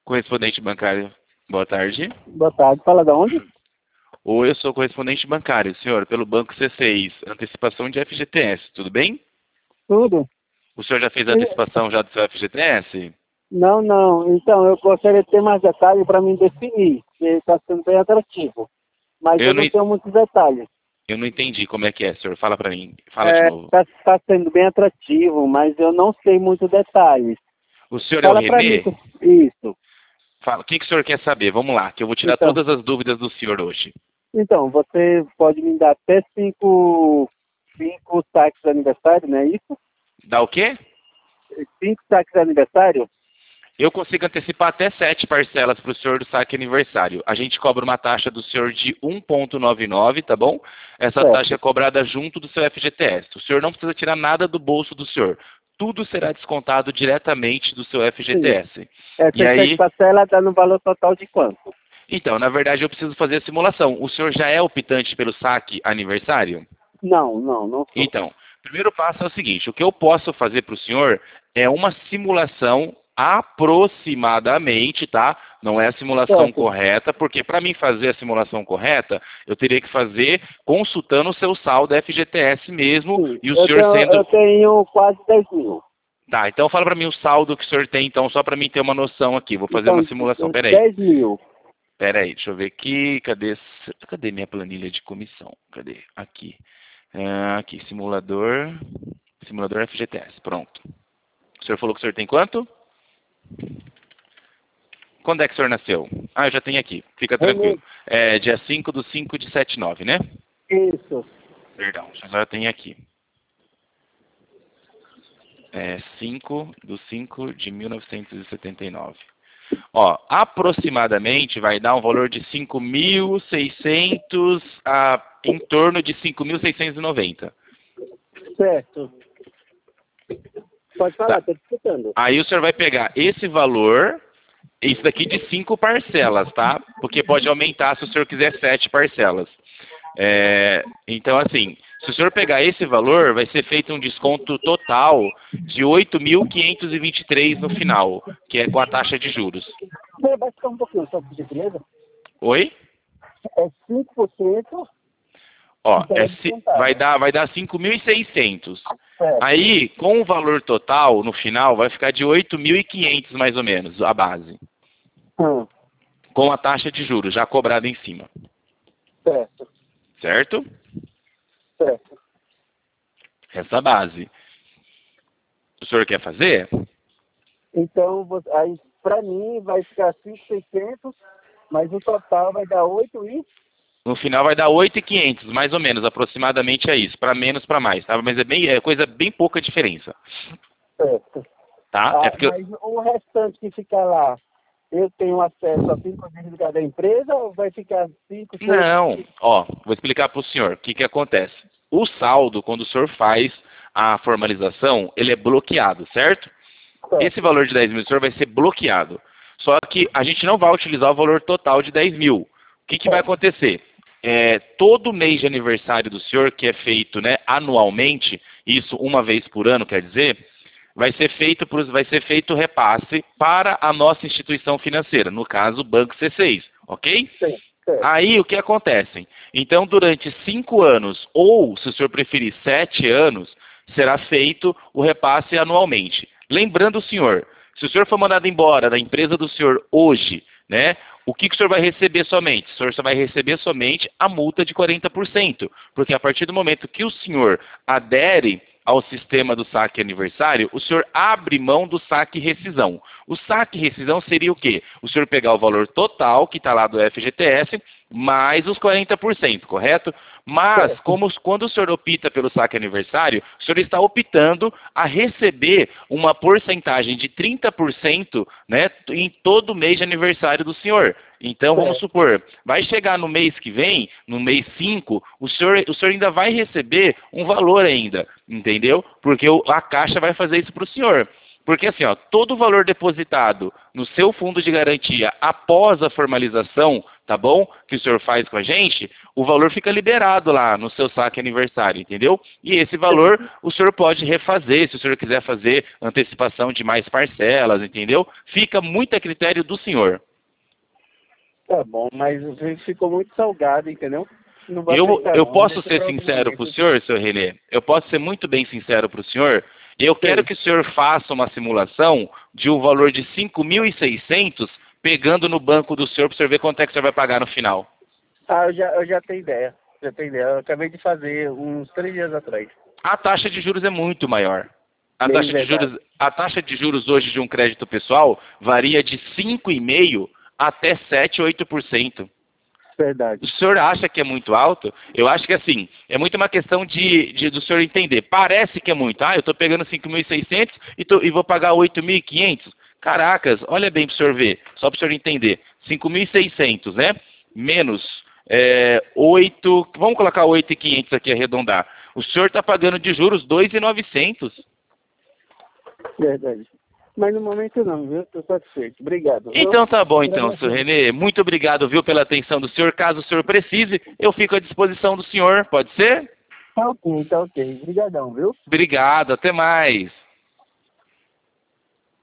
Correspondente bancário, boa tarde. Boa tarde, fala de onde? Oi, eu sou correspondente bancário, senhor, pelo Banco C6, antecipação de FGTS, tudo bem? Tudo? O senhor já fez a antecipação já do seu FGTS? Não, não. Então, eu gostaria de ter mais detalhes para me definir, porque está sendo bem atrativo. Mas Eu eu não, não tenho muitos detalhes. eu não entendi como é que é, senhor, fala pra mim, fala de novo. Está sendo bem atrativo, mas eu não sei muitos detalhes. O senhor é o Fala para mim. Renê? Isso. Fala, o que o senhor quer saber? Vamos lá, que eu vou tirar Então, todas as dúvidas do senhor hoje. então, você pode me dar até cinco saques de aniversário, não é isso? Dá o quê? 5 saques de aniversário? Eu consigo antecipar até 7 parcelas para o senhor do saque aniversário. A gente cobra uma taxa do senhor de 1,99, tá bom? Essa Certo. taxa é cobrada junto do seu FGTS. O senhor não precisa tirar nada do bolso do senhor. Tudo será descontado diretamente do seu FGTS. E Essas 7 aí, parcelas dá no valor total de quanto? então, na verdade, eu preciso fazer a simulação. O senhor já é optante pelo saque aniversário? Não sou. Então, o primeiro passo é o seguinte: o que eu posso fazer para o senhor é uma simulação aproximadamente, tá? Não é a simulação Certo. correta, porque para mim fazer a simulação correta, eu teria que fazer consultando o seu saldo FGTS mesmo, Sim, e o eu senhor tenho, sendo... eu tenho quase 10 mil. Tá, então fala para mim o saldo que o senhor tem, então, só para mim ter uma noção aqui. Vou fazer uma Então, simulação, peraí. 10 mil. Peraí, deixa eu ver aqui, cadê minha planilha de comissão? Cadê? Aqui. Aqui, simulador FGTS, pronto. O senhor falou que o senhor tem quanto? Quando é que o senhor nasceu? Ah, eu já tenho aqui, fica tranquilo. É dia 5/5 de 79, né? Isso. Perdão, já tenho aqui. É 5/5 de 1979. Ó, aproximadamente vai dar um valor de 5.600 em torno de 5.690. Certo. Pode falar, Tá. estou te escutando. Aí o senhor vai pegar esse valor, isso daqui de 5 parcelas, tá? Porque pode aumentar se o senhor quiser 7 parcelas. Então, assim, se o senhor pegar esse valor, vai ser feito um desconto total de 8.523 no final, que é com a taxa de juros. Você vai ficar um pouquinho, só por gentileza? Oi? É 5%. Ó, Então é descontado. vai dar 5.600. Certo. Aí, com o valor total, no final, vai ficar de 8.500 mais ou menos, a base. Com a taxa de juros já cobrada em cima. Certo. Certo? Certo. Essa base. O senhor quer fazer? Então, aí para mim vai ficar 5.600, mas o total vai dar 8 e... No final vai dar 8.500, mais ou menos, aproximadamente é isso. Para menos, para mais, tá? Mas é coisa bem pouca diferença. Certo. Tá? É porque... Mas o restante que ficar lá, eu tenho acesso a 5 dígitos da empresa ou vai ficar 5, 6? Não, ó, vou explicar para o senhor o que que acontece. O saldo, quando o senhor faz a formalização, ele é bloqueado, certo? Esse valor de 10 mil do senhor vai ser bloqueado. Só que a gente não vai utilizar o valor total de 10 mil. O que que vai acontecer? Todo mês de aniversário do senhor, que é feito, né, anualmente, isso uma vez por ano, quer dizer, vai ser feito repasse para a nossa instituição financeira, no caso, o Banco C6, ok? Sim. Aí o que acontece? Então, durante 5 anos, ou se o senhor preferir 7 anos, será feito o repasse anualmente. Lembrando, senhor, se o senhor for mandado embora da empresa do senhor hoje, né, o que o senhor vai receber somente? O senhor só vai receber somente a multa de 40%, porque a partir do momento que o senhor adere ao sistema do saque aniversário, o senhor abre mão do saque rescisão. O saque rescisão seria o quê? O senhor pegar o valor total que está lá do FGTS, mais os 40%, correto? Mas, quando o senhor opta pelo saque aniversário, o senhor está optando a receber uma porcentagem de 30%, né, em todo mês de aniversário do senhor. Então, vamos supor, vai chegar no mês que vem, no mês 5, o senhor ainda vai receber um valor ainda, entendeu? Porque a Caixa vai fazer isso para o senhor. Porque assim, ó, todo o valor depositado no seu fundo de garantia após a formalização, tá bom? Que o senhor faz com a gente, o valor fica liberado lá no seu saque aniversário, entendeu? E esse valor o senhor pode refazer, se o senhor quiser fazer antecipação de mais parcelas, entendeu? Fica muito a critério do senhor. Tá bom, mas ficou muito salgado, entendeu? Não vai Eu, aceitar, eu não. posso Deixa ser pra outro sincero para o momento. senhor, senhor Renê? Eu posso ser muito bem sincero para o senhor? Eu quero Sei. que o senhor faça uma simulação de um valor de 5.600, pegando no banco do senhor para o senhor ver quanto é que o senhor vai pagar no final. Ah, eu já tenho ideia. Já tenho ideia. Eu acabei de fazer uns 3 dias atrás. A taxa de juros é muito maior. A Bem taxa de verdade. juros, a taxa de juros hoje de um crédito pessoal varia de 5,5% até 7, 8%. Verdade. O senhor acha que é muito alto? Eu acho que assim, é muito uma questão do senhor entender. Parece que é muito. Ah, eu estou pegando 5.600 e vou pagar 8.500. Caracas, olha bem para o senhor ver, só para o senhor entender. 5.600, né? Menos 8, vamos colocar 8.500 aqui, arredondar. O senhor está pagando de juros 2.900. Verdade. Mas no momento não, viu? Estou satisfeito. Obrigado, viu? Então tá bom, então, senhor Agradecendo. Renê. Muito obrigado, viu, pela atenção do senhor. Caso o senhor precise, eu fico à disposição do senhor. Pode ser? Tá ok, tá ok. Obrigadão, viu? Obrigado, até mais.